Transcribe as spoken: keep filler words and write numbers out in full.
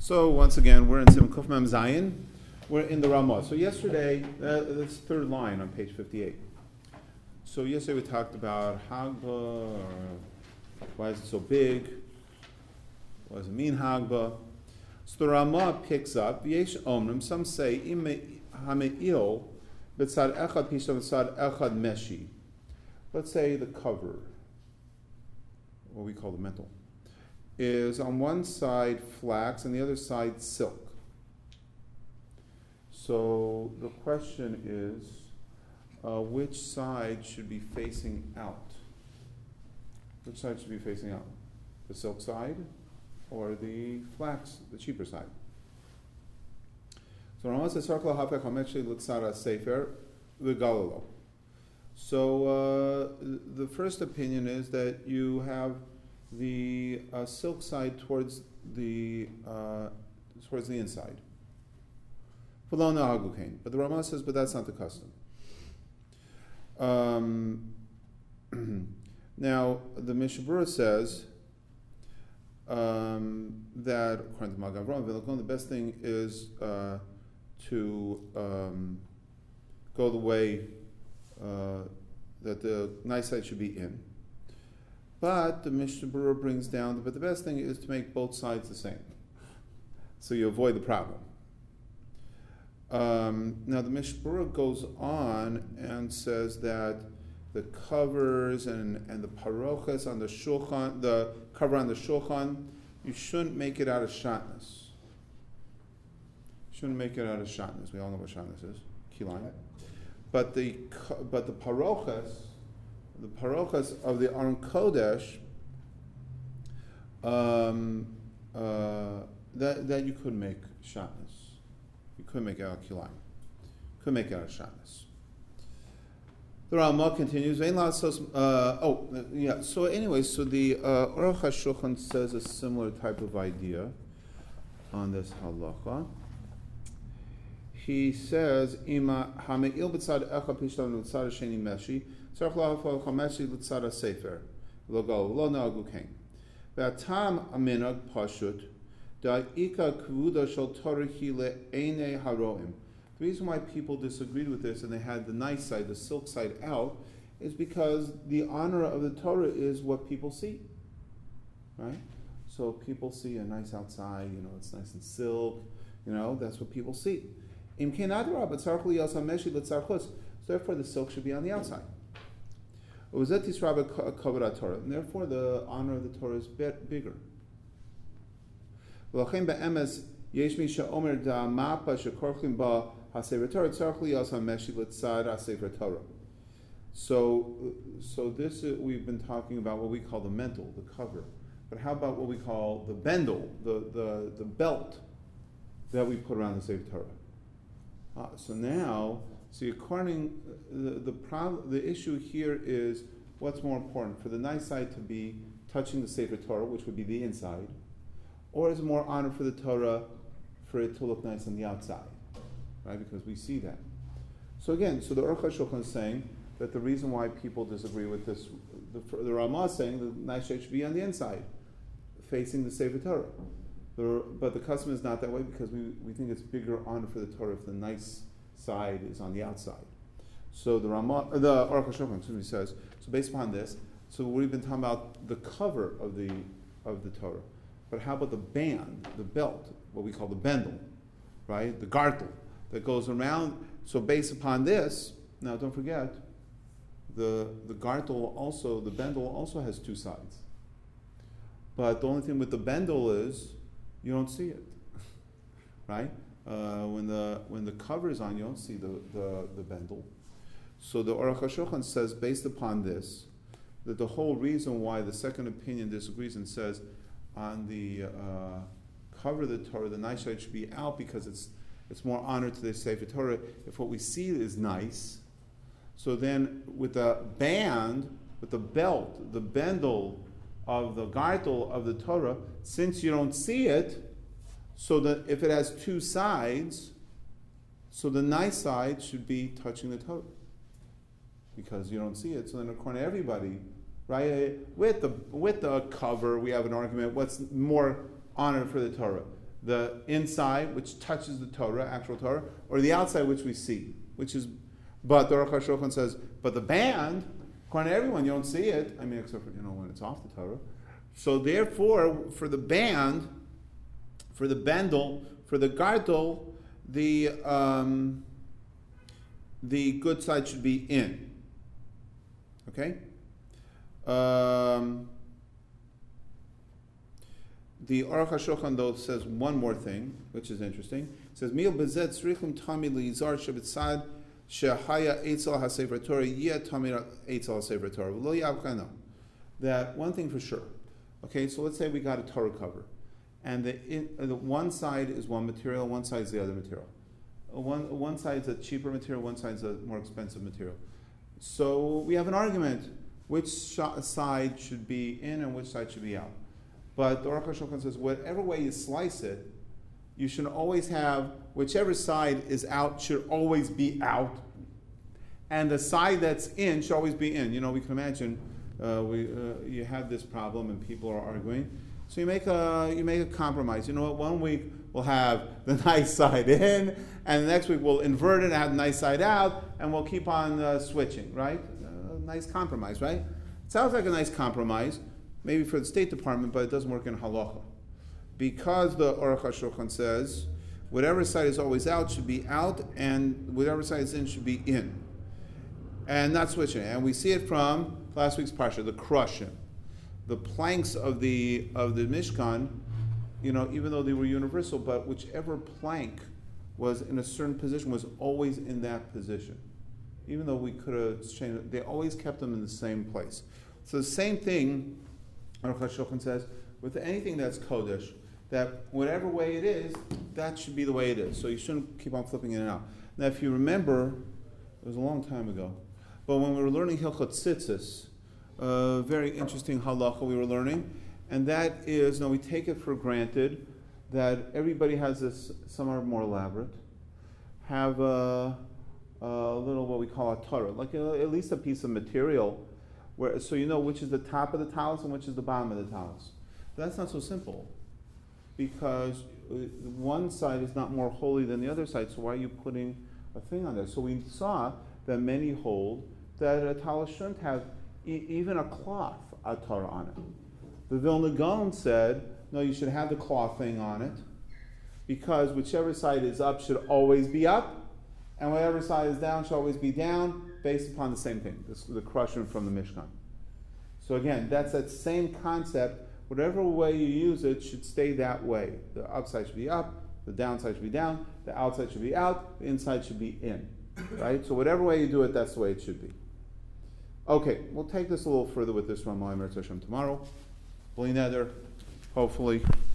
So once again, we're in Sim Kuf Mem Zayin. We're in the Ramah. So yesterday, uh, this third line on page fifty-eight. So yesterday we talked about Hagba, or why is it so big? What does it mean, Hagba? So the Ramah picks up, Yesh Omrim, some say, Hame'il, B'tzad Echad Pishtam B'tzad Echad Meshi. Let's say the cover, what we call the metal, is on one side flax and the other side silk. So the question is, uh, which side should be facing out? Which side should be facing out? The silk side or the flax, the cheaper side? So Ramah says, Sarkla Hafek Hamechi Lutzara Sefer V'Galilo. So uh, the first opinion is that you have the uh, silk side towards the uh, towards the inside. But the Ramah says, but that's not the custom. Um, now the Mishnah Berurah says um, that according to Magen Avraham, the best thing is uh, to um, go the way uh, that the nice side should be in. But the Mishnah Berurah brings down, but the best thing is to make both sides the same, so you avoid the problem. Um, now the Mishnah Berurah goes on and says that the covers and, and the parochas on the shulchan, the cover on the shulchan, you shouldn't make it out of shatnez. You shouldn't make it out of shatnez. We all know what shatnez is, kilayim. But the but the parochas, the parochas of the Aron Kodesh, um, uh, that that you could make shatnez. You could make it out of kilayim. Could make it out of shatnez. The Ramah continues. Uh, oh, yeah. So anyway, so the uh, Aruch HaShulchan says a similar type of idea on this halacha. He says, "Ima hame'il b'tzad echad pishtam b'tzad sheni meshi, tzarich lahafal chameshi b'tzad sefer, lo go lo na'agu kain. V'atam aminag pashut, da'ika kvuda shel Torah hi le'enei haroim." The reason why people disagreed with this and they had the nice side, the silk side out, is because the honor of the Torah is what people see, right? So people see a nice outside, you know, it's nice and silk, you know, that's what people see. So therefore the silk should be on the outside. And therefore the honor of the Torah is bigger. So, so this is, we've been talking about what we call the mental, the cover. But how about what we call the bendel, the, the, the belt that we put around the Sefer Torah? Uh, so now, see, according the the, prob- the issue here is what's more important, for the nice side to be touching the Sefer Torah, which would be the inside, or is it more honor for the Torah for it to look nice on the outside, right? Because we see that. So again, so the Aruch HaShulchan is saying that the reason why people disagree with this, the, the Ramah is saying the nice side should be on the inside, facing the Sefer Torah. The, but the custom is not that way because we, we think it's bigger honor for the Torah if the nice side is on the outside. So the Ramah, the Aruch HaShulchan, excuse me, says, so based upon this, so we've been talking about the cover of the of the Torah. But how about the band, the belt, what we call the bendel, right? The gartel that goes around. So based upon this, now don't forget, the the gartel also, the bendel also has two sides. But the only thing with the bendel is you don't see it, right? Uh, when the when the cover is on, you don't see the the, the bendel. So the Aruch HaShulchan says, based upon this, that the whole reason why the second opinion disagrees and says on the uh, cover of the Torah, the nice side should be out because it's it's more honor to the Sefer Torah if what we see is nice. So then with the band, with the belt, the bendel of the gartel of the Torah, since you don't see it, so that if it has two sides, so the nice side should be touching the Torah. Because you don't see it, so then according to everybody, right? With the with the cover, we have an argument. What's more honor for the Torah? The inside, which touches the Torah, actual Torah, or the outside, which we see, which is, but the Aruch HaShulchan says, but the band, according to everyone, you don't see it. I mean, except for, you know, when it's off the Torah. So therefore, for the band, for the bendel, for the gardel, the um, the good side should be in. Okay? Um, the Aruch HaShulchan though says one more thing, which is interesting. It says, Mil bezet tzrichim tami liyizar shebetzad shehaya eitzel hasefer Torah yeh tamir eitzel hasefer Torah v'lo yavkana. That one thing for sure. Okay, so let's say we got a Torah cover, and the, in, uh, the one side is one material, one side is the other material. Uh, one one side is a cheaper material, one side is a more expensive material. So we have an argument: which sh- side should be in and which side should be out. But the Aruch HaShulchan says, whatever way you slice it, you should always have whichever side is out should always be out, and the side that's in should always be in. You know, we can imagine. Uh, we, uh, you have this problem and people are arguing. So you make a you make a compromise. You know what? One week we'll have the nice side in, and the next week we'll invert it and have the nice side out, and we'll keep on uh, switching, right? Uh, nice compromise, right? It sounds like a nice compromise, maybe for the State Department, but it doesn't work in halacha. Because the Aruch HaShulchan says, whatever side is always out should be out, and whatever side is in should be in. And not switching. And we see it from last week's parsha, the Krushim. The planks of the of the Mishkan, you know, even though they were universal, but whichever plank was in a certain position was always in that position. Even though we could have changed it, they always kept them in the same place. So the same thing, Aruch HaShulchan says, with anything that's Kodesh, that whatever way it is, that should be the way it is. So you shouldn't keep on flipping in and out. Now if you remember, it was a long time ago, but when we were learning Hilchot Tzitzis, a very interesting halacha we were learning, and that is, now we take it for granted that everybody has this, some are more elaborate, have a, a little what we call a Torah, like a, at least a piece of material, where so you know which is the top of the talus and which is the bottom of the talus. But that's not so simple, because one side is not more holy than the other side, so why are you putting a thing on there? So we saw that many hold that a talus shouldn't have e- even a cloth, a Torah on it. The Vilna Gaon said, no, you should have the cloth thing on it, because whichever side is up should always be up, and whatever side is down should always be down, based upon the same thing, this, the Krushim from the Mishkan. So again, that's that same concept. Whatever way you use it should stay that way. The upside should be up, the downside should be down, the outside should be out, the inside should be in. Right? So whatever way you do it, that's the way it should be. Okay, we'll take this a little further with this Ramah Eretz Hashem tomorrow. Bli Neder, hopefully.